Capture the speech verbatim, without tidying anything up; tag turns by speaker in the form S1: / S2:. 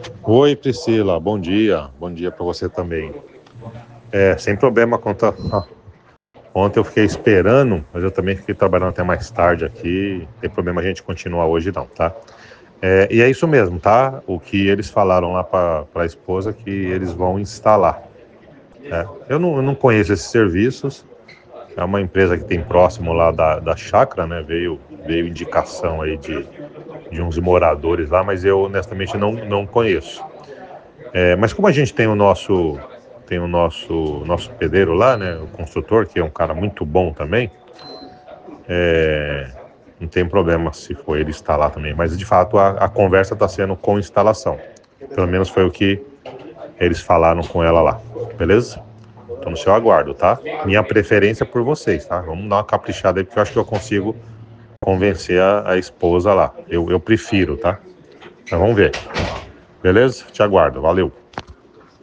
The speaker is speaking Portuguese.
S1: Oi, Priscila, bom dia. Bom dia para você também. É, sem problema conta. Ontem eu fiquei esperando, mas eu também fiquei trabalhando até mais tarde aqui. Não tem problema a gente continuar hoje não, tá? É, e é isso mesmo, tá? O que eles falaram lá para a esposa que eles vão instalar. Né? Eu não, eu não conheço esses serviços. É uma empresa que tem próximo lá da, da chácara, né? Veio, veio indicação aí de, de uns moradores lá, mas eu honestamente não, não conheço. É, mas como a gente tem o nosso tem o nosso nosso pedreiro lá, né, o construtor, que é um cara muito bom também, é, não tem problema se for ele instalar também. Mas de fato a, a conversa está sendo com instalação. Pelo menos foi o que eles falaram com ela lá, beleza? Tô no seu aguardo, tá? Minha preferência é por vocês, tá? Vamos dar uma caprichada aí, porque eu acho que eu consigo convencer a, a esposa lá. Eu, eu prefiro, tá? Então vamos ver. Beleza? Te aguardo. Valeu.